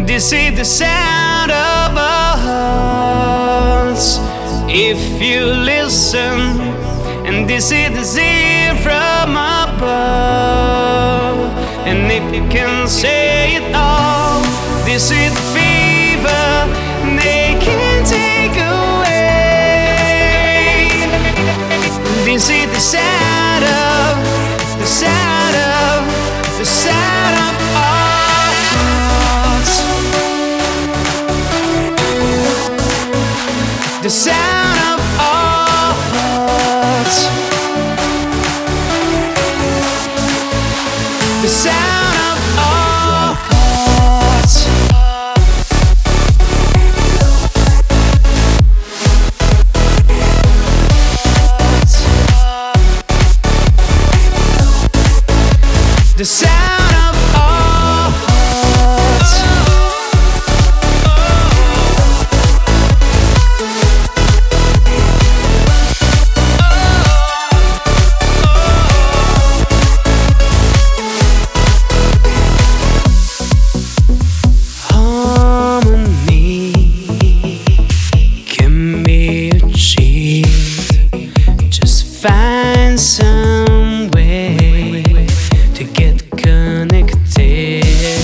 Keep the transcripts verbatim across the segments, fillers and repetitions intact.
This is the sound of our hearts. If you listen, and this is the zeal from above. And if you can say it all, this is the fever they can't take away. This is the sound of, the sound of, the sound of our hearts. The sound of our hearts. The sound of our hearts. The sound of our hearts. Harmony can be achieved. Just find some way to get connected.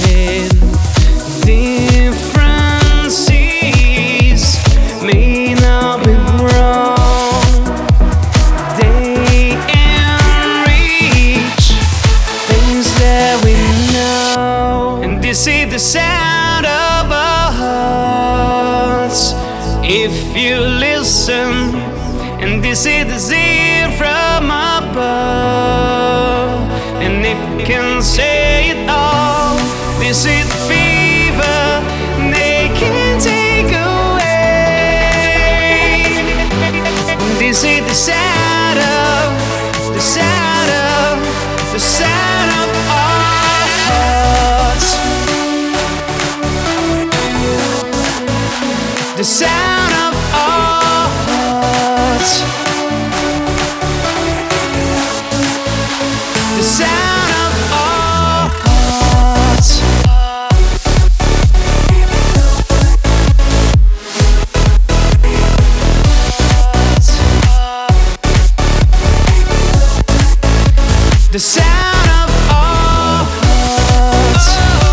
Differences may not be wrong. They enrich things that we know. And this is the sound of our hearts. If you listen, and this is the zeal from above. And if you can say it all, this is the fever they can't take away. This is the sound of, the sound of, the sound of our hearts. The sound of our hearts. The sound of our hearts. The sound of our hearts.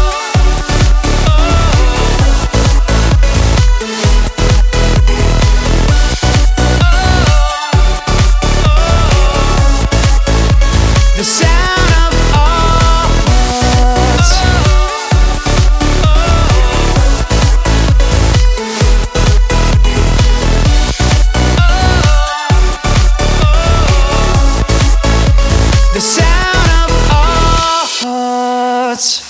The sound of our hearts. The sound of our hearts.